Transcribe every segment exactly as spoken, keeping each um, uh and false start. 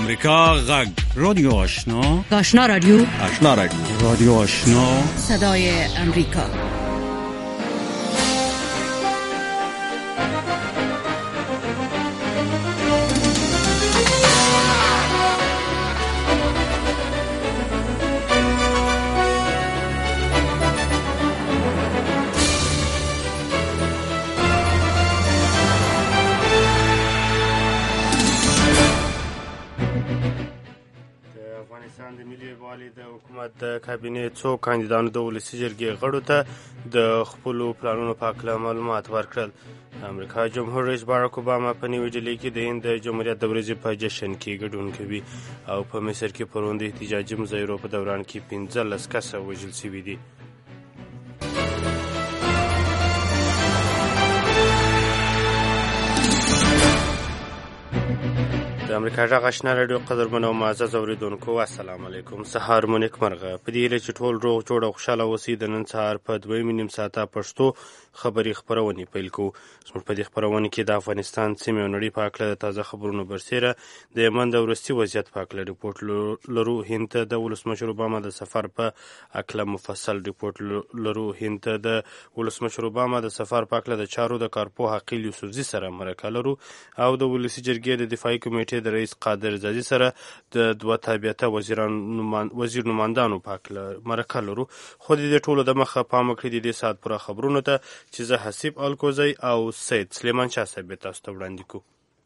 امریکا غږ رادیو آشنا آشنا رادیو آشنا رادیو رادیو آشنا صدای امریکا. افغانستان د ملي یووالي د حکومت د کابینې څو کاندیدانو د ولسي جرګې غړو ته د خپلو پلانونو په هکله معلومات ورکړل. امریکا جمهور رئیس باراک اوباما په نیوډیلي کې د هند د جمهوریت د ورځې په جشن کې ګډون کوي او په مصر کې پرون د احتجاجي مظاهرو په دوران کې پنځلس کسه وژل شوي دي. د امریکا غږ آشنا رادیو قدرمنو معزز اوریدونکو السلام علیکم. سهار مو نیکمرغه. په دې هیله چې ټول روغ جوړ او خوشحاله اوسئ د نن سهار په دویمې نیم ساعته پښتو خبري خپرونې پیل کوو. زموږ په دې خپرونه کې د افغانستان سیمې او نړۍ په هکله د تازه خبرونو برسېره د یمن د وروستي وضعیت په هکله رپورټ لرو. هند ته د ولسمشر اوباما د سفر په هکله مفصل رپورټ لرو. هند ته د ولسمشر اوباما د سفر په هکله د چارو د کارپوه عقیل یوسفزي سره مرکه لرو او د ولسي جرګې د دفاعي کمیټې د رئیس قادر زادي سره د دوه تابعیته وزیر نمایندانو په هکله مرکه لرو. خو د دې ټولو د مخه پام وکړئ د دې ساعت پوره خبرونو ته چې زه حسیب الکوزی او سید سلیمان شاه صاحب تاسو ته وړاندې کوو.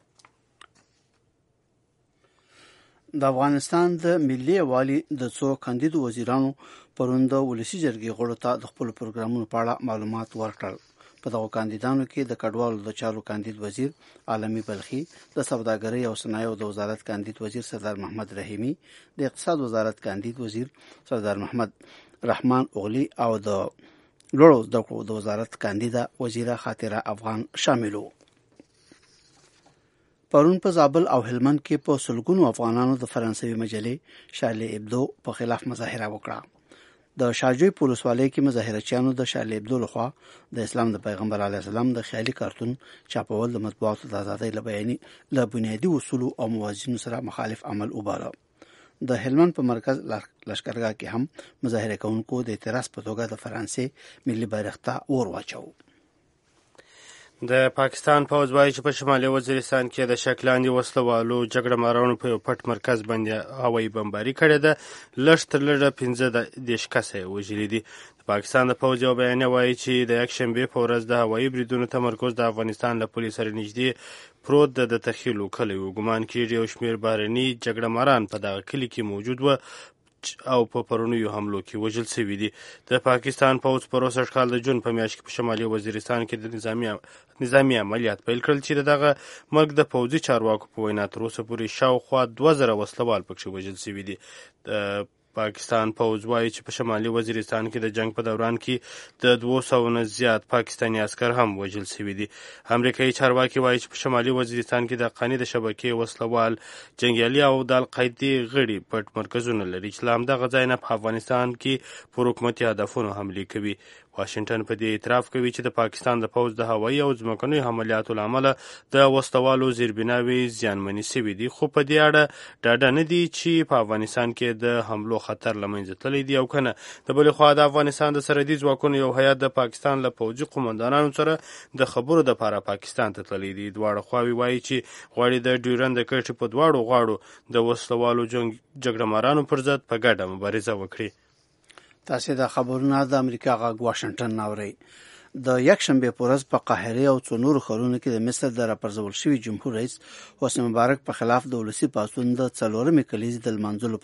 د افغانستان د ملي یووالي د څو کاندیدو وزیرانو پرون د ولسي جرګې غړو ته د خپلو پروګرامونو په اړه معلومات ورکړل. په دغو کاندیدانو کې د کډوالو د چارو کاندید وزیر عالمي بلخي، د سوداګرۍ او صنایعو د وزارت کاندید وزیر سردار محمد رحیمي، د اقتصاد وزارت کاندید وزیر سردار محمد رحمان اغلی او د لوړو زده کړو د وزارت کاندیده وزیره خاطره افغان شامل وو. پرون په زابل او هلمند کې په سلګونو افغانانو د فرانسوي مجلې شارلي ابدو په خلاف مظاهره وکړه. د شاجوی په ولسوالۍ کې مظاهرچیانو د شارلي ابدو لخوا د اسلام د پیغمبر علیه السلام د خیالي کارتون چاپول د مطبوعاتو د ازادۍ له بیاني له بنیادي اصولو او موازینو سره مخالف عمل وباله. د هلمند په مرکز لشکرګاه کې هم مظاهره کوونکو د اعتراض په توګه د فرانسې ملي بیرغ ته اور واچاوه. د پاکستان پوځ وایي چې په شمالي وزیرستان کې د شک لاندې وسله والو جګړه مارانو په یو پټ مرکز باندې هوایي بمباري کړې ده. لږ تر لږه پنځه دېرش کسه یې وژلي دي. د پاکستان د پوځ یو بیانیه وایي چې د یکشنبې په ورځ د هوایي بریدونو تمرکز د افغانستان له پولې سره نږدې پروت د تخیلو کلی و. ګمان کېږي یو شمېر بهرني جګړه ماران په دغه کلي کې موجود و او په پرونیو حملو کې وژل شوي دي. د پاکستان پوځ په روسر کال د جون په میاشت کې په شمالي وزیرستان کې د نظامی نظامی عملیات پیل کړل چې دغه مرګ د پوځي چارواکو په وینا تر اوسه پورې شاوخوا دوه زره وسلوال پکې وژل شوي دي. د پاکستان پوځ وایي چې په شمالي وزیرستان کې د جنگ په دوران کې د دوه سوو نه زیات پاکستاني عسکر هم وژل شوي دي. امریکایي چارواکي وایي چې په شمالي وزیرستان کې د قانی د شبکې وسلوال جنګیالي او د القاعدې غړي پټ مرکزونه لري چې له همدغه ځای نه په افغانستان کې پر حکومتي هدفونو حملې کوي. واشنګټن په دې اعتراف کوي چې د پاکستان د پوځ د هوایي او ځمکنیو عملیاتو له امله د وسلوالو زیربناوې زیانمنې شوي دي، خو په دې اړه ډاډه نه دي چې په افغانستان کې د حملو خطر له منځه تللی دی او کنه. د بلې خوا د افغانستان د سرحدي ځواکونو یو هیات د پاکستان له پوځي قومندانانو سره د خبرو دپاره پاکستان ته تللی دی. دواړه خواوې وایي چې غواړي د ډیورند د کرښې په دواړو غاړو د وسلوالو جګړه مارانو پر ضد په ګډه مبارزه وکړي. تاسې د خبرونه د امریکا غږ واشنګټن اورئ. د یکشنبې په ورځ په قاهره او څو نورو ښارونو کې د مصر د راپرځول شوي جمهور رئیس حسني مبارک په خلاف د ولسي پاڅون د څلورمې کلیزې د لمانځلو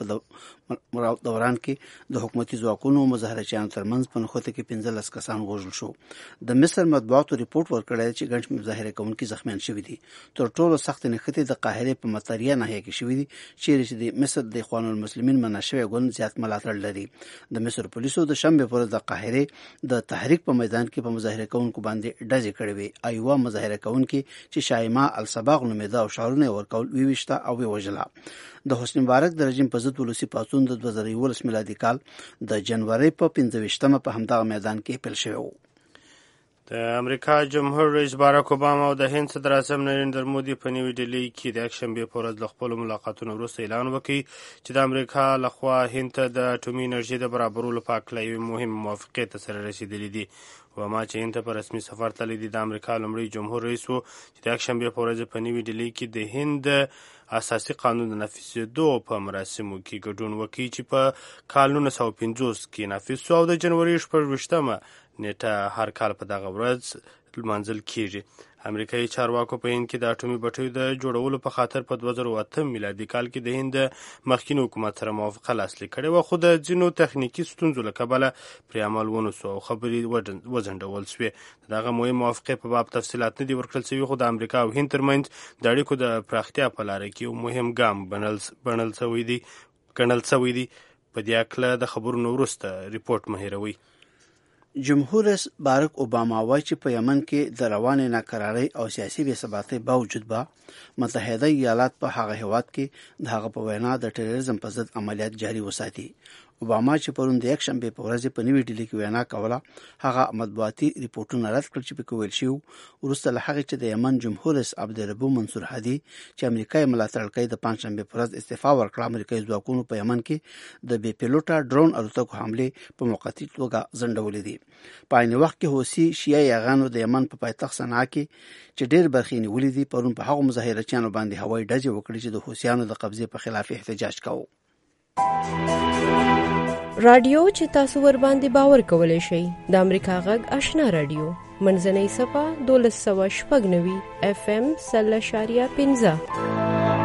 په دوران کې د حکومتي ځواکونو او مظاهرچیانو ترمنځ په نښته کې پنځلس کسان وژل شو. د مصر مطبوعاتو ریپورټ ورکړی چې ګڼ شمېر مظاهره کوونکي زخمیان شوي دي. تر ټولو سختې نښتې د قاهرې په مطریا ناحیه کې شوي دي چیرې چې د مصر د اخوان المسلمین منع شوی ګوند زیات ملاتړ لري. د مصر پولیسو د شنبې په ورځ د قاهرې د تحریک په میدان کې په مظاهره کوونکو باندې ډزې کړې وې. ایوه مظاهره کوونکي چې شایما الصباغ نومېده او شعارونه یې ورکول ویویشته او ویې وژله. د حسني مبارک د رژیم په ضد ولسي پاڅون د دوه زره یولس میلادي کال د جنورۍ په پنځه ویشتمه په همدغه میدان کې پیل شوی و. د امریکا جمهور رئیس باراک اوباما او د هند صدر اعظم نریندر مودي په نیوي ډیلي کې د یکشنبې په ورځ له خپلو ملاقاتونو وروسته اعلان وکړ چې د امریکا لخوا هند ته د اټومي انرژي د برابرولو په هکله یوې مهمې موافقې ته سره رسېدلي دي. اوباما چې هند ته په رسمي سفر تللی دی، د امریکا لومړی جمهور رئیس و چې د یکشنبې په ورځ په نیوي ډیلي کې د هند اساسي قانون د نافذېدو په مراسمو کې ګډون وکړي چې په کال نولس سوه پنځوس کې نافذ شو او د جنوري شپږ ویشتمه نیټه هر کال په دغه ورځ لمانځل کیږي. امریکایي چارواکو په هند کې د اټومي بټیو د جوړولو په خاطر په دوه زره اووه میلادي کال کې د هند مخکینی حکومت سره موافقه لاسلیک کړې وه، خو د ځینو تخنیکي ستونزو له کبله پرې عمل ونه سو او خبرې وځنډول سوې. دغه مهم موافقې په باب تفصیلات نه دي ورکړل سوي، خو د امریکا او هند ترمنځ د اړیکو د پراختیا په لاره کې یو مهم ګام بڼل سوی دی ګڼل سوی دی. په دې هکله د خبرونو وروسته ریپورټ مه هېروئ. جمهور رئیس باراک اوباما وایي چې په یمن کې د روانې ناکرارۍ او سیاسي بېثباتۍ باوجود به متحده ایالات په هغه هیواد کې د هغه په وینا د ټیرریزم په ضد عملیات جاري وساتي. اوباما چې پرون د یکشنبې په ورځ په نیوي ډیلي کې وینا کوله، هغه مطبوعاتي ریپورټونه رد کړل چې پکې ویل شوي وروسته له هغې چې د یمن جمهور رئیس عبدالربو منصور هادي چې امریکا یې ملاتړ کوي د پنجشنبې په ورځ استعفا ورکړه، امریکایي ځواکونو په یمن کې د بې پیلوټه ډرون الوتکو حملې په موقتي توګه ځنډولې دي. په عین وخت کې حوثي شیعه یاغانو د یمن په پایتخت صنعا کې چې ډېر برخې نیولې دي، پرون په هغو مظاهرچیانو باندې هوایي ډزې وکړې چې د حوثیانو د قبضې په خلاف احتجاج کاوه. رادیو چې تاسو ور باندې باور کولای شئ د امریکا غږ آشنا رادیو منځنۍ صفه دولس سوه شپږ نوي اف ام سل اشاریه پنځه.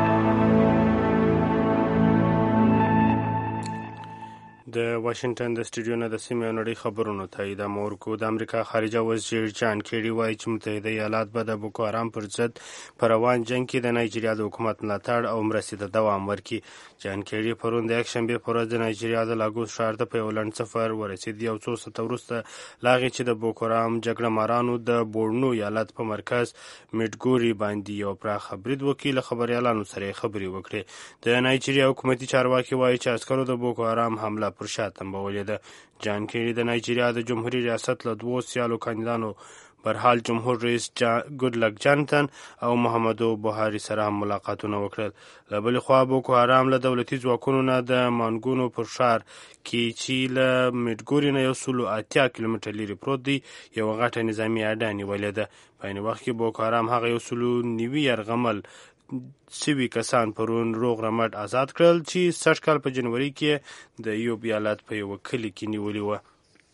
د واشنگټن د سټوډیو نه د سیمې او نړۍ خبرونو ته ادامه ورکوو. د امریکا خارجه وزیر جان کیری وایي چې متحده ایالات به د بوکو حرام پر ضد په روان جنګ کې د نایجیریا د حکومت ملاتړ او مرستې ته دوام ورکړي. جان کیری پرون د یکشنبې په ورځ د نایجیریا د لاګوس ښار ته په یو لنډ سفر ورسېد، یو څو ساعته وروسته له هغې چې د بوکو حرام جګړه مارانو د بورنو ایالت په مرکز میډګوري باندې یو پراخه برید وکړي، له خبریالانو سره یې خبرې وکړې. د نایجیریا حکومتي چارواکي وایي چې عسکرو د بوکو حرام حمله پر شا تنبولې ده. جان کیری د نایجیریا د جمهوریت ریاست له دوو سیالو کاندیدانو برحال جمهور رئیس ګودلک جانتن او محمدو بوهاري سره هم ملاقاتونه وکړل. له بلې خوا بوکو حرام له دولتي ځواکونو نه د مانګونو پر ښار کې چې له میډګوري نه یو سلو اتیا کیلومتره لرې پروت دی یوه غټه نظامي اډه نیولې ده. په عین وخت کې بوکو حرام هغه یو سلو نوي یرغمل سوي کسان پرون روغ رمټ آزاد کړل چې سږ کال په جنوري کې د یوب ایالت په یوه کلي کې نیولي وه.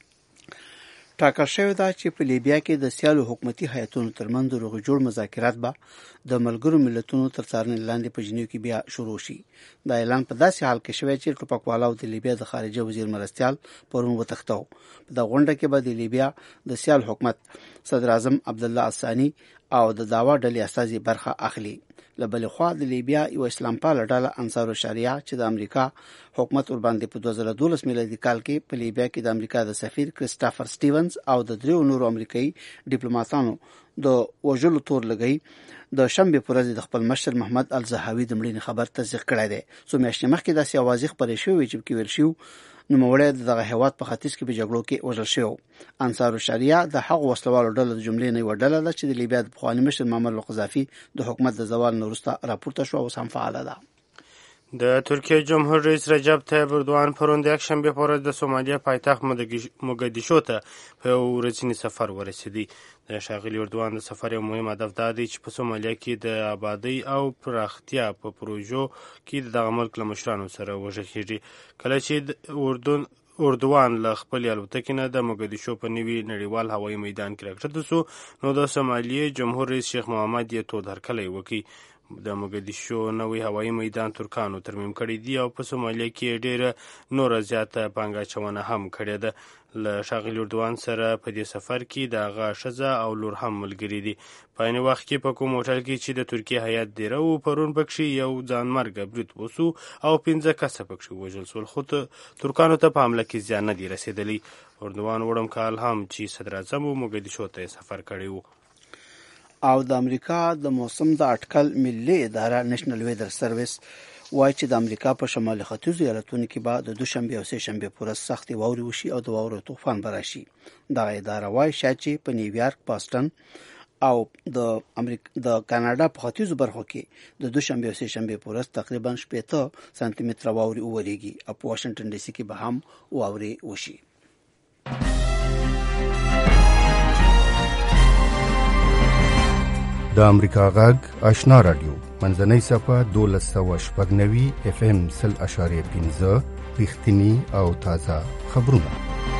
ټاکل شوې ده چې په لیبیا کې د سیالو حکومتي هیئتونو ترمنځ د روغې جوړ مذاکرات به د ملګرو ملتونو تر څارنې لاندې په جنیو کې بیا شروع شي. دا اعلان په داسې حال کې شوی چې ټوپکوالاو د لیبیا د خارجه وزیر مرستیال پرون وتښتو. په دغه غونډه کې به د لیبیا د سیال حکومت صدر اعظم عبدالله الثاني او د دعوا ډلې استازي برخه اخلي. له بلې خوا د لیبیا یو اسلام پاله ډله انصار الشریعه چې د امریکا حکومت ورباندې په دوه زره دولس میلادي کال کې په لیبیا کې د امریکا د سفیر کریسټافر سټیونز او د دریو نورو امریکایي ډیپلوماټانو د وژلو تور لګی د شنبې په ورځ د خپل مشر محمد الزهاوي د مړینې خبر تصدیق کړی دی. څو میاشتې مخکې داسې اوازې خپرې شوې چې پکې ویل شوي نوموړی د دغه هیواد په ختیځ کې په جګړو کې وژل شوی. انصار الشریعه د هغو وسلوالو ډله د جملې نه یوه ډله ده چې د لیبیا د پخواني مشر معمر القذافي د حکومت د زوال نه وروسته راپورته شوه او اوس هم فعاله ده. د ترکیه جمهور رئیس رجب طیب اردوان پرون د یکشنبې په ورځ د سومالیا پایتخت موګدیشو ته په یو ورځني سفر ورسېدی. د ښاغلي اردوان د سفر یو مهم هدف دا دی چې په سومالیا کې د آبادۍ او پراختیا په پروژو کې د دغه ملک له مشرانو سره وغږېږي. کله چې اردن اردوان له خپلې الوتکې نه د موګدیشو په نوي نړیوال هوایي میدان کې راکښته سو، نو د سومالیې جمهور رئیس شیخ محمد یې تود هرکلی وکړي. د موګدیشو نوی هوایي میدان ترکانو ترمیم کړی دی او په سومالیه کې ډیره نوره زیاته پانګه اچونه هم کړې ده. له ښاغلي اردوان سره په دې سفر کې د هغه ښځه او لور هم ملګري دي. په عین وخت کې په کوم هوټل کې چې د ترکیې هیات دیره و پرون پکښې یو ځانمرګه برید وسو او پنځه کسه پکښې وژل سول، خو ترکانو ته په حمله کې زیان نه دی رسېدلی. اردوان وړم کال هم چې صدر اعظم و موګدیشو ته سفر کړی و. او د امریکا د موسم د اټکل ملي اداره نېشنل ویدر سرویس وایي چې د امریکا په شمال ختیځو ایالتونو کې به د دوشنبه او سه شنبه پر ورځ سختې واورې وشي او د واورو طوفان به راشي. دغه اداره وایي شاید چې په نیویارک، باسټن او د امریکا د کاناډا په ختیځو برخو کې د دوشنبه او سه شنبه پر ورځ تقریبا شپږ سانتي متره واورې وورېږي او په واشنگټن ډي سي کې به هم واورې وشي. د امریکا غږ آشنا رادیو منځنۍ صفحه دولس سوه شپږ نوي اف ام سل اشاریه پنځه رښتینی او تازه خبرونه.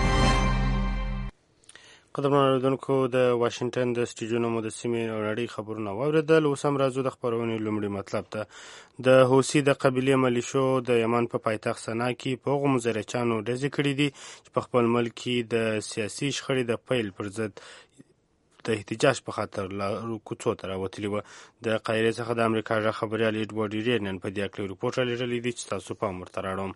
قدرمن اوریدونکو د واشنگټن د سټوډیو نه مو د سیمې او نړۍ خبرونه واورېدل. اوس هم راځو د خپرونې لومړي مطلب ته. د حوثي د قبیلې ملیشو د یمن په پایتخت سنا کې په هغو مزرچانو ډزې کړي دي چې په خپل ملک کې د سیاسي شخړې د پیل پر ضد د احتجاج په خاطر لارو کوڅو ته راوتلي وه. د قاهرې څخه د امریکا غږ خبریال ایډوارډ ریرنن په دې اړه رپورټ رالیږلی دی چې تاسو پام ورته راوړم.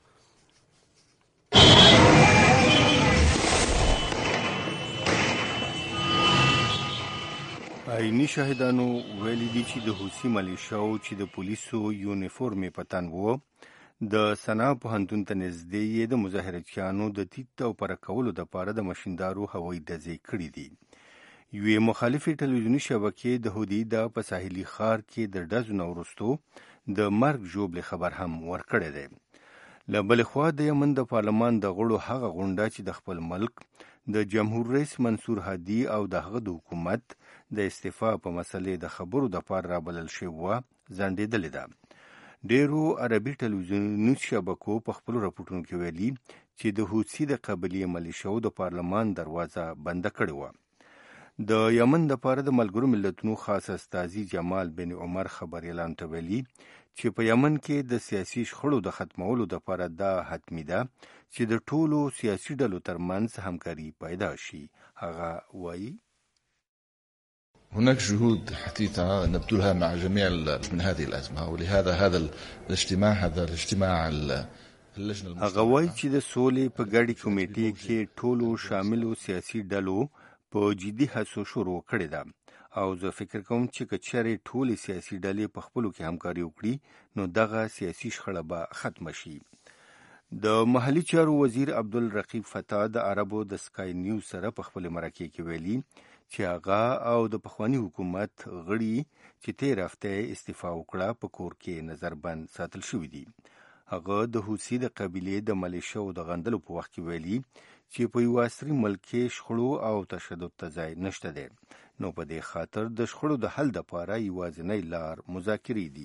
عیني شاهدانو ویلي دي چې د حوثي ملیشاو چې د پولیسو یونیفورم په تن وو د سنا پوهنتون ته نږدې یې د مظاهرچیانو د تیت او پره کولو دپاره د ماشیندارو هوایي ډزې کړي دي. یوې مخالفې ټلویزیوني شبکې د هودیدا په ساحلي ښار کې د ډزو نه وروستو د مرګ ژوبلې خبر هم ورکړی دی. له بلې خوا د یمن د پارلمان د غړو هغه غونډه چې د خپل ملک د جمهور رئیس منصور هادي او د هغه د حکومت د استعفا په مسلې د خبرو دپاره رابلل شوې وه ځنډېدلې ده. ډېرو عربي ټلویزیوني شبکو په خپلو راپورټونو کې ویلي چې د حوثي د قبیلې ملیشاو د پارلمان دروازه بنده کړې وه. د یمن دپاره د ملګرو ملتونو خاص استازي جمال بن عمر خبریالانو ته ویلي چې په یمن کې د سیاسي شخړو د ختمولو دپاره دا حتمي ده چې د ټولو سیاسي ډلو ترمنځ همکاري پیدا شي. هغه وایي هناك جهود حثيثة نبذلها مع جميع من هذه الأزمة ولهذا هذا الاجتماع هذا الاجتماع اللجنة. هغه وایي چې د سولې په ګډې کمیټې کې ټولو شاملو سیاسي ډلو په جدي هڅو شروع کړې ده او زه فکر کوم چې که چېرې ټولې سیاسي ډلې په خپلو کې همکاري وکړي نو دغه سیاسي شخړه به ختمه شي. د محلي چارو وزیر عبدالرقیب فتاح د عربو د سکای نیوز سره په خپل مرکې کې ویلي چې هغه او د پخواني حکومت غړي چې تېر هفته استعفا وکړه په کور کې نظربند ساتل شوي دي. هغه د حوثي د قبیلې د ملیشاو د غندلو په وخت کې ویلي چې په یو عصري ملک کې شخړو او تشدد ته ځای نشته دی، نو په دې خاطر د شخړو د حل دپاره یوازینۍ لار مذاکرې دي.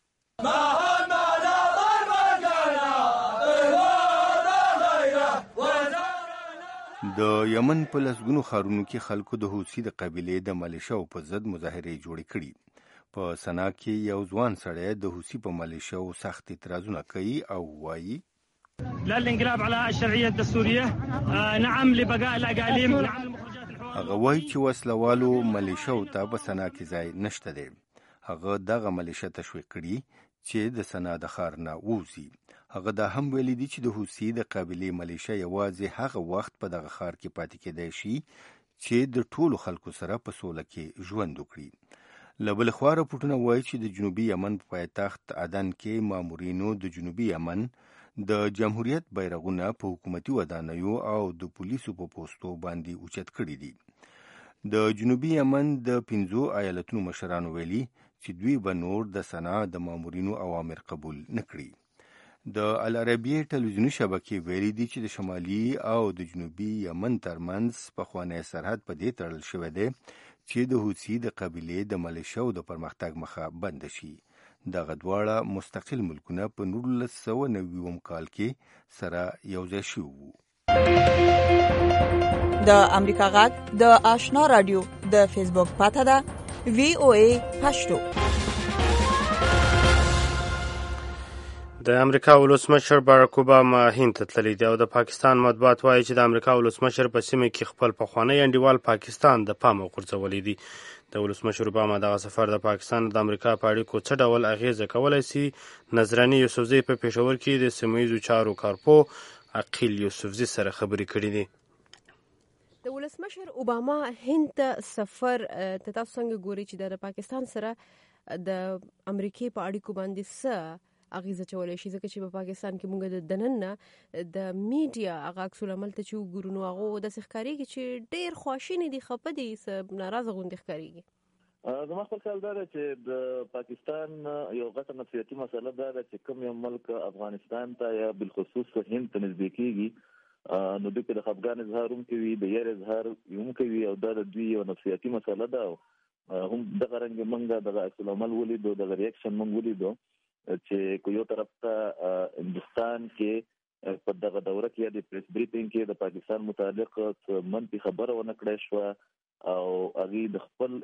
د یمن په لسګونو ښارونو کې خلکو د حوثي د قبیلې د ملیشاو په ضد مظاهرې جوړې کړي. په سنا کې یو ځوان سړی د حوثي په ملیشاو سخت اعتراضونه کوي او وایي لا الانقلاب على الشرعية الدستورية، نعم لبقاء الأقاليم، نعم لمخرجات الحوار. هغه وایي چې وسلوالو ملیشاو ته په سنا کې ځای نشته دی. هغه دغه ملیشه تشویق کړي چې د سنا د ښار نه ووځي. هغه دا هم ویلي دي چې د حوثي د قبیلې ملیشه یوازې هغه وخت په دغه ښار کې پاتې کېدای شي چې د ټولو خلکو سره په سوله کې ژوند وکړي. له بلې خوا راپورټونه وایي چې د جنوبي یمن په پایتخت عدن کې مامورینو د جنوبي یمن د جمهوریت بیرغونه په حکومتي ودانیو او د پولیسو په پوستو باندې اوچت کړي دي. د جنوبي یمن د پنځو ایالتونو مشرانو ویلي چې دوی به نور د سنا د مامورینو اوامر قبول نه کړي. د العربیه ټلویزیوني شبکې ویلي دي چې د شمالي او د جنوبي یمن ترمنځ پخوانی سرحد په دې تړل شوی دی چې د حوثي د قبیلې د ملیشاو د پرمختګ مخه بند شي. دغه دواړه مستقل ملکونه په نولس سوه نوي کال کې سره یوځای شوي وو. د امریکا غږ د آشنا رادیو د فیسبوک پاته ده وی او ای پښتو. د امریکا ولسمشر باراک اوباما هند ته تللی دی او د پاکستان مطبوعات وایي چې د امریکا ولسمشر په سیمه کې خپل پخوانی انډیوال پاکستان د پامه غورځولی دی. د ولسمشر اوباما دغه سفر د پاکستان د امریکا په اړیکو څه ډول اغیزه کولی سي؟ نظراني یوسفزۍ په پېښور کې د سیمه ییزو چارو کارپو عقیل یوسفزي سره خبرې کړې دي. د ولسمشر اوباما هند ته سفر ته تاسو څنګه ګورئ چې د پاکستان سره د امریکای په اړیکو باندې څه اغیزه چولای شي، ځکه چې په پاکستان کې موږ د دننه د میډیا هغه عکس العمل ته چې وګورو نو هغه داسې ښکارېږي چې ډېر خواشیني دي، خفه دي، ناراضه غوندې ښکارېږي. زما خپل خیال دا دی چې د پاکستان یو غټه نفسیاتي مسله دا ده چې کوم یو ملک افغانستان ته یا بالخصوص هند ته نږدې کېږي نو دوی کې د خفګان اظهار هم کوي، د یار اظهار هم کوي، او دا د دوی یو نفسیاتي مسله ده. هم دغه رنګ موږ دغه عکس العمل ولیدو، دغه ریاکشن موږ ولیدو چې کو یو طرف ته هندوستان کې په دغه دوره کې یا د پریس بریفینګ کې د پاکستان متعلق منفي خبره ونه کړې شوه او هغه د خپل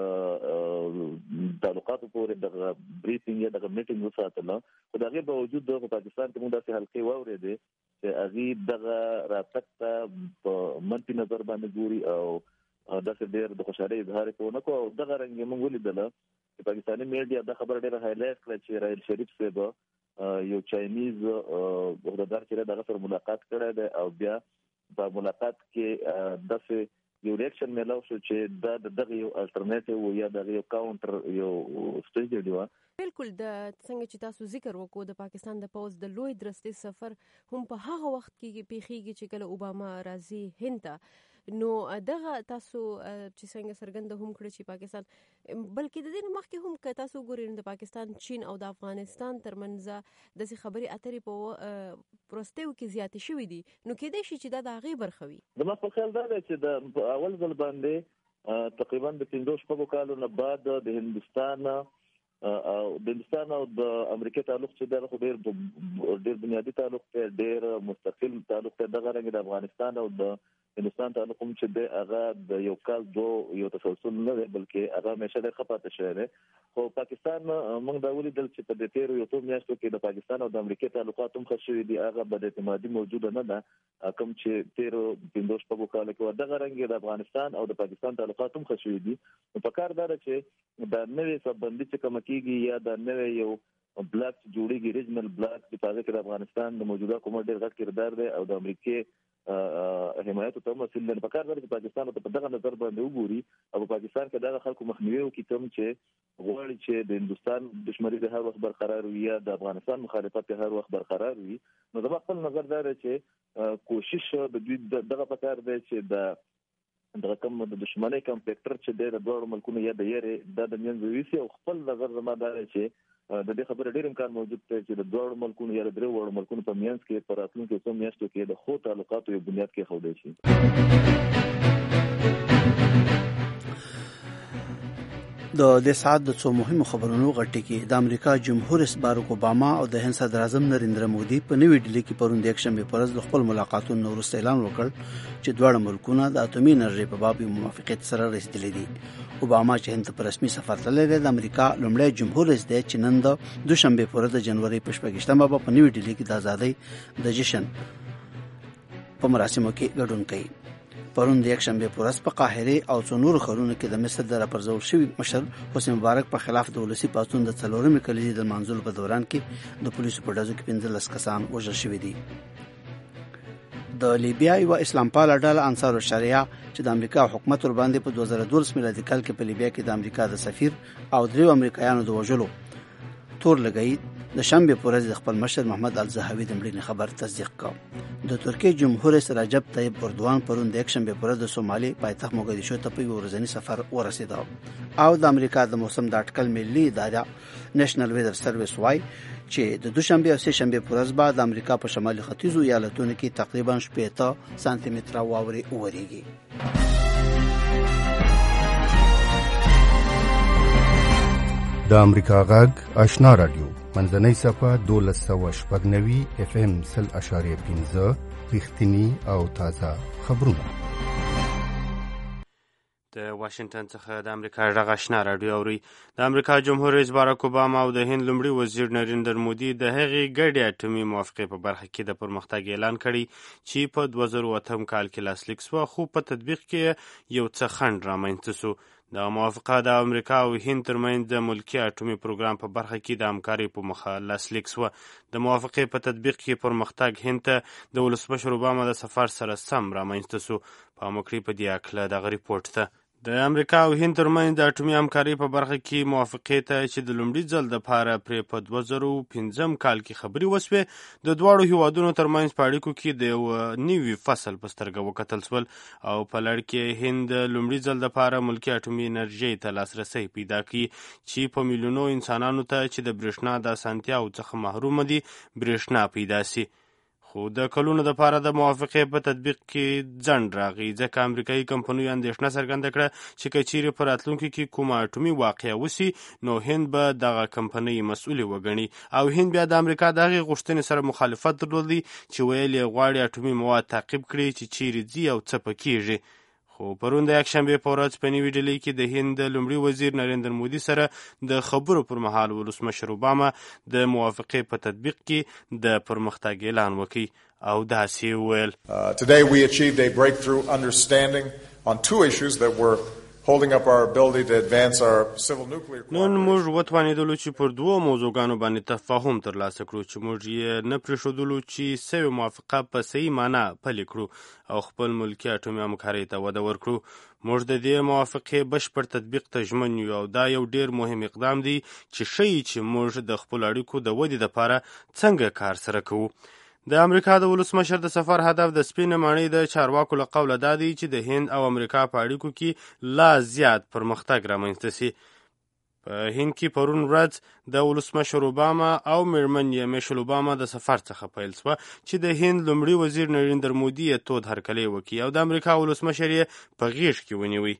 تعلقاتو پورې دغه بریفینګ یا دغه میټینګ وساتله، خو د هغې باوجود په پاکستان کې موږ داسې حلقې واورېدې چې هغې دغه راتګ ته په منفي نظر باندې ګوري او داسې ډېر د خوشحالۍ اظهار یې ونه کړو. او دغه رنګ یې موږ ولیدله چې پاکستاني میډیا دا خبره ډېره هایلایټ کړه چې راحیل شریف صاحب یو چاینیز عہدهدار چې دغه سره ملاقات کړی دی او بیا په ملاقات کې داسې یو ریاکشن میلاو شو چې دا دغه یو الټرنیټیو یا دغه یو کاونټر یو سټریټجی و. بالکل د څنګه چې تاسو ذکر وکړو د پاکستان د پوز د لوی درستي سفر هم په هغه وخت کې پیخیږي چې کله اوباما راځي هند ته، نو دغه تاسو چې څنګه څرګنده هم کړی چې پاکستان بلکې د دې مخکې هم که تاسو ګورئ د پاکستان، چین او د افغانستان ترمنځ داسې خبرې اترې په پروستیو کې زیاتې شوي دي، نو کېدای شي چې دا د هغې برخه وي. زما په خیال دا دی چې د اول ځل باندې تقریبا د پنځو شپږو کالو نه بعد د هندوستان او د هندوستان او د امریکا تعلق چې دا خو ډېر ډېر بنیادي تعلق دی، ډېر مستقل تعلق دی. دغه رنګ د افغانستان او د هندوستان تعلق هم چې دی هغه د یو کال دو یو تسلسل نه دی، بلکې هغه همیشه ډېر ښه پاتې شوی دی. خو پاکستان موږ دا ولیدل چې په دې تېرو یو څو میاشتو کې د پاکستان او د امریکا تعلقات هم ښه شوي دي، هغه بد اعتمادي موجوده نه ده کوم چې تېرو پنځو شپږو کالو کې. دغه رنګ د افغانستان او د پاکستان تعلقات هم ښه شوي دي. نو په کار دا ده چې دا نوې صفبندي چې کومه کېږي یا دا نوې یو بلاک جوړېږي، ریجنل بلاک، چې په هغې کې د افغانستان د موجوده حکومت ډېر غټ کردار دی او د امریکې حمایت ته مسئول دی. په کار دا چې پاکستان ته په دغه نظر باندې وګوري او په پاکستان کې دغه خلکو مخنیوي وکړي کوم چې غواړي چې د هندوستان دشمني د هر وخت برقرار وي یا د افغانستان مخالفت د هر وخت برقرار وي. نو زما خپل نظر دا دی چې کوشش د دوی دغه په کار دی چې د دغه کوم د دشمنۍ کوم فیکټر چې دی د دواړو ملکونو یا د یارې دا د منځه ویسي. او خپل نظر زما دا دی چې د دې خبره ډېر امکان موجود دی چې د دواړو ملکونو یا د درې واړو ملکونو په منځ کې په راتلونکو څو میاشتو کې د ښو تعلقاتو یو بنیاد کېښودی شي. د دې ساعت د څو مهمو خبرونو غټي کې د امریکا جمهور رئیس باراک اوباما او د هند صدر اعظم نریندرا مودي په نوې ډیلي کې پرون د یکشنبه پر ورځ خپل ملاقاتونو وروسته اعلان وکړ چې دواړه ملکونه د اټومي انرژي په باب موافقت سره رسیدلي دي. اوباما چې هند په رسمي سفر تللی دی، د امریکا لومړی جمهور رئیس دی چې نن د دوشنبه پر ورځ د جنوري په شپږشتمه په نوې ډیلي کې د ازادۍ د جشن په مراسمو کې ګډون کوي. پرون د یکشنبه پر ورځ په قاهره او څو نورو ښارونو کې د مصر د راپرځول شوي مشر حسنی مبارک په خلاف د ولسي پاڅون د څلورمې کلیزې د لمانځلو په دوران کې د پولیسو په ډزو کې پنځلس کسان وژل شوي دي. د لیبیا یوه اسلام پاله ډله انصار الشریعه چې د امریکا حکومت ور باندې په دوه زره دولس میلادي کال کې په لیبیا کې د امریکا د سفیر او دریو امریکایانو د وژلو تور لګئی، د شنبه پر ورځ د خپل مشر محمد الزهاوي د مړینې خبر تصدیق کړ. د ترکیې جمهور رئیس رجب طیب اردوان پرون د یکشنبه پر ورځ د سومالي پایتخت موګدیشو ته په یو ورځني سفر ورسېد او د امریکا د موسم د اټکل ملي اداره نېشنل ویدر سرویس وايي چې د دوشنبه او سه شنبه پر ورځ بعد د امریکا په شمالي ختیځو ایالتونو کې تقریبا شپږ سانتي متره واوري ووريږي. د امریکا غږ آشنا رادیو منځنۍ صفه دولس سوه شپږ نوي اف ام سل اشاریه پنځه رښتینی او تازه خبرونه. د واشنگټن څخه د امریکا غږ آشنا رادیو اوري. د امریکا جمهور رئیس باراک اوباما او د هند لومړي وزیر نریندرا مودي د هغې ګډې اټومي موافقې په برخه کې د پرمختګ اعلان کړی چې په دوه زره اتم کال کې لاسلیک شوه، خو په تطبیق کې یو څه خنډ رامنځته شو. د موافقه د امریکا او هند ترمنځ د ملکي اټومي پروګرام په برخه کې د همکارۍ په موخه لاسلیک شوه. د موافقې په تطبیق کې پرمختګ هند ته د ولسمشر اوباما د سفر سره سم رامنځته شو. پام وکړئ په دې هکله دغه ریپورټ ته د امریکا او هند ترمنځ د اټومي همکارۍ په برخه کې موافقې ته چې د لومړي ځل دپاره پرې په دوه زره پنځم کال کې خبرې وسوې د دواړو هیوادونو ترمنځ په اړیکو کې د یو نوي فصل په سترګه وکتل سول او په لړ کې هند لومړي ځل دپاره ملکي اټومي انرژۍ ته لاسرسی پیدا کړي چې په میلیونو انسانانو ته چې د برېښنا د اسانتیاو څخه محروم دي برېښنا پیدا سي. خو د کلونو دپاره د موافقې په تطبیق کې ځنډ راغی ځکه امریکایي کمپنیو اندېښنه څرګنده کړه چې که چیرې په راتلونکي کې کومه اټومي واقعه وسي نو هند به دغه کمپنۍ مسؤلې وګڼي او هند بیا د امریکا د هغې غوښتنې سره مخالفت درلودی چې ویل یې غواړي اټومي مواد تعقیب کړي چې چیرې ځي او څه پکېږي. خو پرون د یکشنبې په ورځ په نوي ډیلي کې د هند د لومړي وزیر نریندر مودي سره د خبرو پر مهال ولسمشر اوباما د موافقې په تطبیق کې د پرمختګ اعلان وکړ او داسې وویل. Today we achieved a breakthrough understanding on two issues that were holding up our ability to advance our civil nuclear cooperation. نن موږ وتوانېدلو چې پر دوو موضوعګانو باندې تفاهم ترلاسه کړو چې موږ یې نه پرېښودلو چې سوې موافقه په صحیح معنا پلې کړو او خپل ملکي اټومي همکارۍ ته وده ورکړو. موږ د دې موافقې بشپړ تطبیق ته ژمن یو او دا یو ډېر مهم اقدام دی چې ښیي چې موږ د خپلو اړیکو د ودې دپاره څنګه کار سره کوو. د امریکا د ولسمشر د سفر هدف د سپینې ماڼۍ د چارواکو له قوله دا دی چې د هند او امریکا په اړیکو کې لا زیات پرمختګ رامنځته سي. په هند کې پرون ورځ د ولسمشر اوباما او میرمن یې میشل اوباما د سفر څخه پیل سوه چې د هند لومړي وزیر نریندر مودي یې تود هرکلی وکړي او د امریکا ولسمشر یې په غېږ کې ونیوي.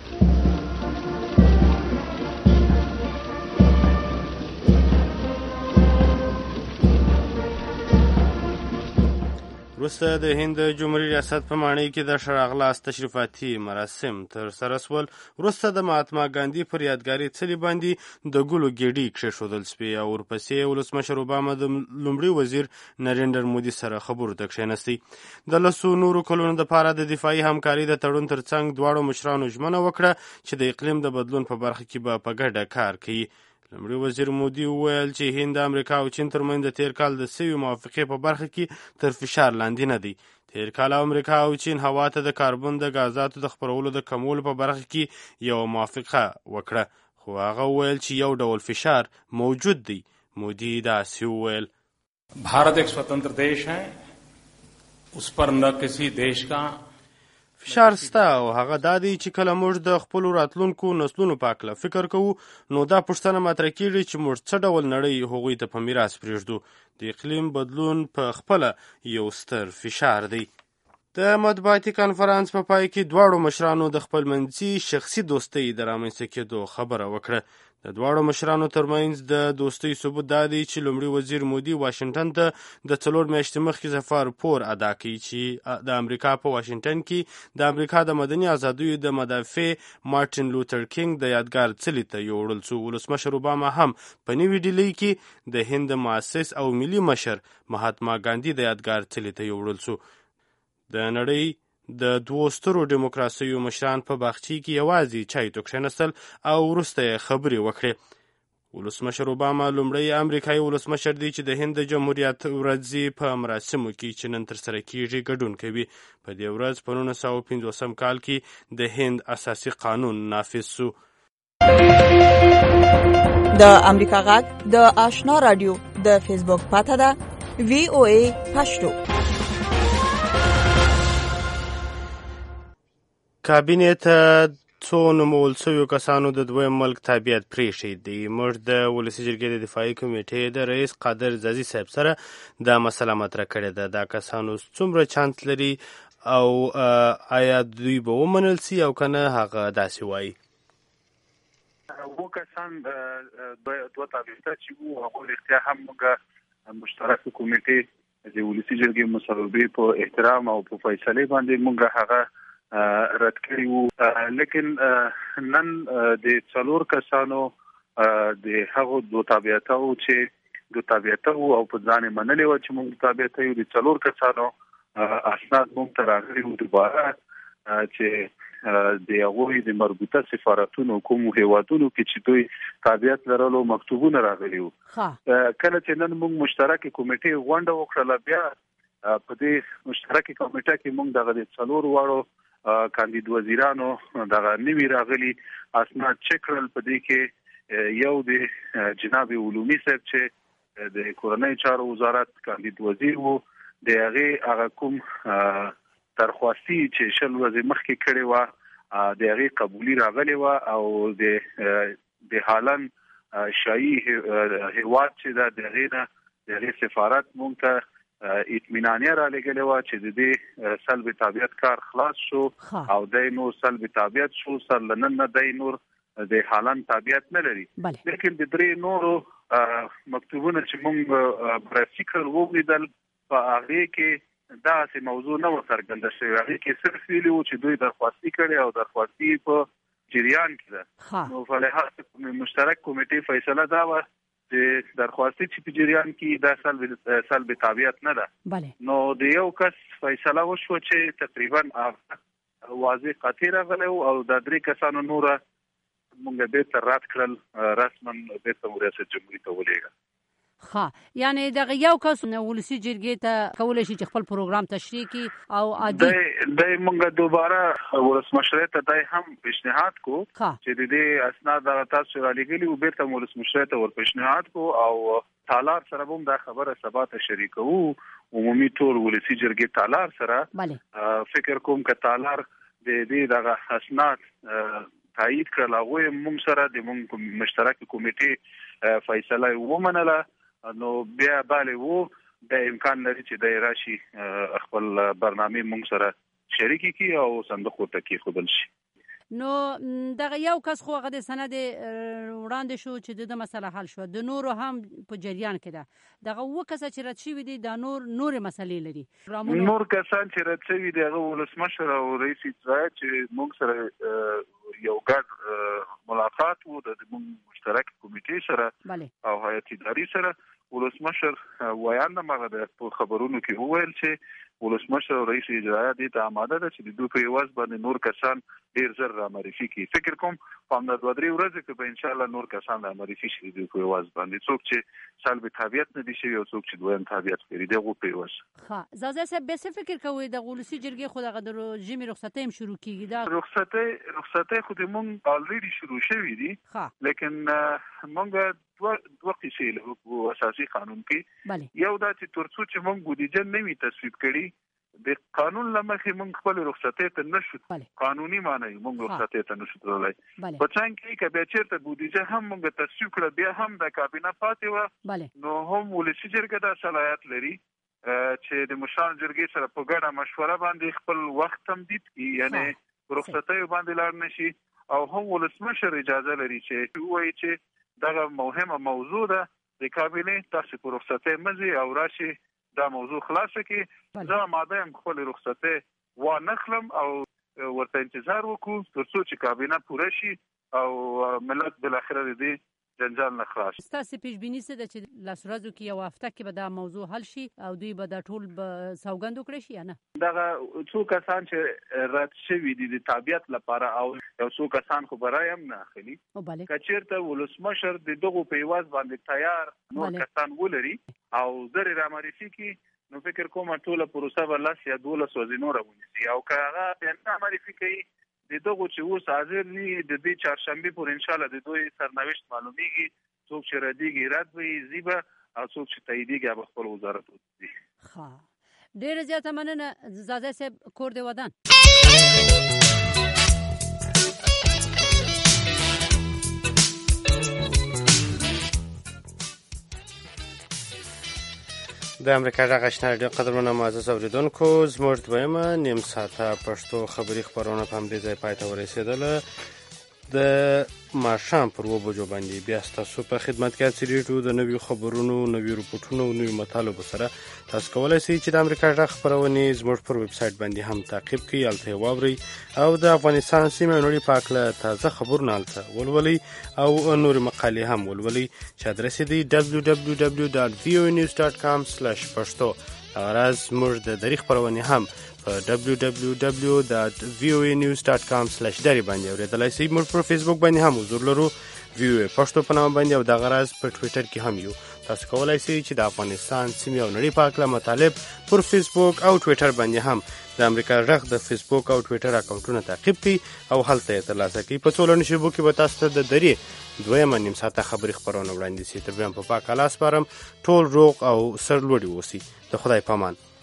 وروسته د هند د جمهوري ریاست په ماڼۍ کې د ښه راغلاست تشریفاتي مراسم ترسره سول. وروسته د مهاتما ګاندي پر یادګاري څلي باندې د ګلو ګېډۍ کښېښودل سوې او ورپسې ولسمشر اوباما د لومړي وزیر نریندر مودي سره خبرو ته کښېنستی. د لسو نورو کلونو دپاره د دفاعي همکارۍ د تړون تر څنګ دواړو مشرانو ژمنه وکړه چې د اقلیم د بدلون په برخه کې به په ګډه کار کوي. لومړي وزیر مودي وویل چې هند د امریکا او چین ترمنځ د تیر کال د سوي موافقې په برخه کې تر فشار لاندې نه دی. تیر کال امریکا او چین هوا ته د کاربن د غازاتو د خپرولو د کمولو په برخه کې یو موافقه وکړه خو هغه وویل چې یو ډول فشار موجود دی. مودي داسې وویل. भारत एक स्वतंत्र देश है उस पर न किसी देश का فشار سته او هغه دا دی چې کله موږ د خپلو راتلونکو نسلونو په هکله فکر کوو نو دا پوښتنه مطرح کېږي چې موږ څه ډول نړۍ هغوی ته په میراث پرېږدو. د اقلیم بدلون په خپله یو ستر فشار دی. د مطبوعاتي کنفرانس په پای کې دواړو مشرانو د خپلمنځي شخصي دوستۍ د رامنځته کېدو خبره وکړه. د دواړو مشرانو ترمنځ د دوستۍ ثبوت دا دی چې لومړي وزیر مودي واشنګټن ته د څلور میاشتې مخکې سفر پور ادا کوي چې د امریکا په واشنګټن کې د امریکا د مدني ازادیو د مدافع مارټین لوتر کینګ د یادګار څلي ته یوړل شو. ولسمشر اوباما هم په نوي ډیلي کې د هند مؤسس او ملي مشر مهاتما ګاندي د یادګار څلي ته یوړل شو. د نړۍ د دوو سترو ډیموکراسیو مشران په باغچې کې یوازې چای ته کښېنستل او وروسته یې خبرې وکړې. ولسمشر اوباما لومړی امریکایي ولسمشر دی چې د هند د جمهوریت ورځې په مراسمو کې چې نن ترسره کیږي ګډون کوي. په دې ورځ په نولس سوه پنځوسم کال کې د هند اساسي قانون نافذ شو. د امریکا غږ د آشنا رادیو د فیسبوک پاته ده وی او ای پښتو. کابینې ته څو نومول شویو کسانو د دویم ملک تابعیت پرېښی دی. موږ د ولسي جرګې د دفاعي کمیټې د رئیس قادر زازي صاحب سره دا مسله مطرح کړې ده. دا کسانو څومره چانس لري او آیا دوی به ومنل سي او که نه هغه داسې وایي. اووه کسان دوه تابعیت چې وو هغوی رښتیا هم موږ مشترکه کمیټې د ولسي جرګې مصوبې په احترام او په فیصلې باندې موږ هغه رد کړی وو. لیکن نن د څلور کسانو د هغو دوه تابعیتو چې دوه تابعیتو او په ځان منلې وو چې موږ تابعیت یو د څلور کسانو اسناد موږ ته راغلي وو دوباره چې د هغوی د مربوطه سفارتونو کوم هیوادونو کې چې دوی تابعیت لرلو مکتوبونه راغلي وو. کله چې نن موږ مشترکه کمیټې غونډه وکړله بیا په دې مشترکه کمیټه کې موږ دغه د څلور واړو کاندید وزیرانو دغه نوی راغلي اسناد چک کړل. په دې کې یو د جناب علومي صاحب چې د کورنۍ چارو وزارت کاندید وزیر وو، د هغه هغه کوم درخواستي چې شل ورځې مخکې کړې وه د هغې قبولي راغلې وه او د د هالند شاهي هیواد چې دا د هغې نه د هغې سفارت مونږ ته اطمینانیه را لګلې وه چې د دې سلب تابعیت کار خلاص شو او دی نور سلب تابعیت شو، سر له نن نه دی نور د هالند تابعیت نه لري. لیکن د درې نورو مکتوبونه چې مونږ بررسي کړل ولیدل په هغې کې داسې موضوع نه وه څرګنده شوې. هغې کې صرف ویلي وو چې دوی درخواستي کړې او درخواستي په جریان کې ده. نو په لحاظ مشترک کمیټې فیصله دا وه چې درخواستي چې په جریان کې دا سلب سلب تابعیت نه ده. نو د یو کس فیصله وشوه چې تقریبا واضح قاطع راغلی او دا درې کسانو نوره مونږ بیرته رد کړل، رسما بیرته ریاست جمهوري ته ولېږه. ها یعنی دغه یو کس ولسی جرګې ته کولی شي چې خپل پروګرام تشریح کړي او عادي د مونږ دوباره ولسمشر ته دای هم پیشنهاد کو چې د دې اسناد دغه تاسو را لګلي او بیرته ولسمشر ته ور پیشنهاد کو او تالار سره هم دا خبره سبا ته شریکو عمومي ټول ولسی جرګې تالار سره فکر کوم ک تالار د دې دغه اسناد تایید کړل او موږ سره د موږ مشترک کمیټې فیصله ومنله. نو بیا باندې وو د امکان لري چې د راشي خپل برنامه موږ سره شریک کی او صندوق ورته کې خودل شي. نو دغه یو کس خو هغه د سند وړاندې شو چې د مسله حل شو، د نورو هم په جریان کې ده. دغه و کس چې رد شوي دي د نور نور مسلې لري. نور کسان چې رد شوي دي هغه ولسمشر او رئیس اجرایه چې موږ سره یو ګډ ملاقات وو د موږ مشترک کمیټې سره او هیئت اداري سره. ولسمشر ویان مغه د خبرونو کې وویل چې ولسمشر او رئیس اجرایه دي ته آماده ده چې د دوی په یواز باندې نور کسان ډیر زر را معرفي کړي. فکر کوم په همدا دوه درې ورځې کې به ان شاء الله نور کسان را معرفي شي د دوی په یواز باندې، څوک چې سلب تابعیت نه دي شوي او څوک چې دویم تابعیت لري دغه په یواز. ها زازه صاحب به څه فکر کوئ د ولسی جرګې خو دغه د رژیم رخصتۍ هم شروع کیږي؟ دا رخصتۍ رخصتۍ خو د مونږ الریډي شروع شوي دي، لیکن مونږ دوه دوه قصې له اساسي قانون کې. یو دا چې ترڅو چې مونږ بودیجه نوي تصویب کړي د قانون لمخې مونږ خپل رخصتۍ ته نشو قانوني معنی مونږ رخصتۍ ته نشو تللی. په څنګه کې که بیا چېرته بودیجه هم مونږ تصویب کړه بیا هم د کابینه پاتې وه، نو هم ولسي جرګه دا صلاحیت لري چې د مشرانو جرګې سره په ګډه مشوره باندې خپل وخت تمدید کړي، یعنې رخصتۍ باندې لاړ نشي. او هم ولسمشر اجازه لري چې ووایي چې دغه مهمه موضوع ده د کابینې تاسو په رخصتۍ مزي او راشي دا موضوع خلاصه کې زه ماده هم خپل رخصتۍ و نخلم او ورته انتظار وکړو ترڅو چې کابینه پوره شي او ملت بل اخره دې جنجال نه خلاص. ستاسو پیش بینی څه ده چې لاس ورځو کې یو هفته کې به دا موضوع حل شي او دوی به دا ټول سوګند وکړي شي یا نه؟ دغه څو کسان چې رد شوي دي د تابعیت لپاره او یو څو کسان خو برای هم نه اخلي که چېرته ولسمشر د دغو په یواز باندې تیار نور کسان ولري او زر را معرفي کړي نو فکر کوم ټوله پروسه به لس یا دولس ورځې نوره ونیسي او که هغه بیا نه معرفي کوي د دغو چې اوس حاضر دي د دې چهارشنبې پورې انشاءالله د دوی سرنوشت معلومیږي، څوک چې ردیږي رد وي ځي به او څوک چې تاییدیږي هغه خپل وزارت وځي. ښه ډېره زیاته مننه زازی صاحب، کور دې ودان. د امریکا غږ آشنا رادیو قدرمنو معزز اورېدونکو، زموږ دویمه نیم ساعته پښتو خبري خپرونه په همدې ځای پای ته ورسېدله. د ماښام پر اوه بجو باندې بیا ستاسو په خدمت کې حاضرېږو د نویو خبرونو، نویو رپوټونو او نویو مطالبو سره. تاسو کولی شئ چې د امریکا غږ خپرونې زموږ پر ویبسایټ باندې هم تعقیب کړئ، هلته یې واورئ او د افغانستان سیمې او نړۍ په هکله تازه خبرونه هلته ولولئ او نورې مقالې هم ولولئ چې ادرس یې دی ډبلیو ډبلیو ډبلیو ډاټ وي او نیوز ډاټ کام سلیش پښتو. هغه راز زموږ د دري خپرونې هم په ډبلیو ډبلیو ډبلیو ډاټ وي او نیوز ډاټ کام سلیش دري باندې اورېدلی شئ. موږ پر فیسبوک باندې هم حضور لرو، وی او پښتو په نامه باندې، او دغه راز په ټویټر کې هم یو. تاسو کولای شئ چې د افغانستان سیمې او نړۍ په اړه مطالب پر فیسبوک او ټویټر باندې هم د امریکا غږ د فیسبوک او ټویټر اکاونټونه تعقیب کړئ او هلته یې ترلاسه کړئ. په څو لنډو شېبو کې به تاسو ته د درې دویمه نیم ساعته خبري خپرونه وړاندې شي. تر بیا هم په پاک الله سپارم. ټول روغ او سرلوړي اوسئ. د خدای په امان.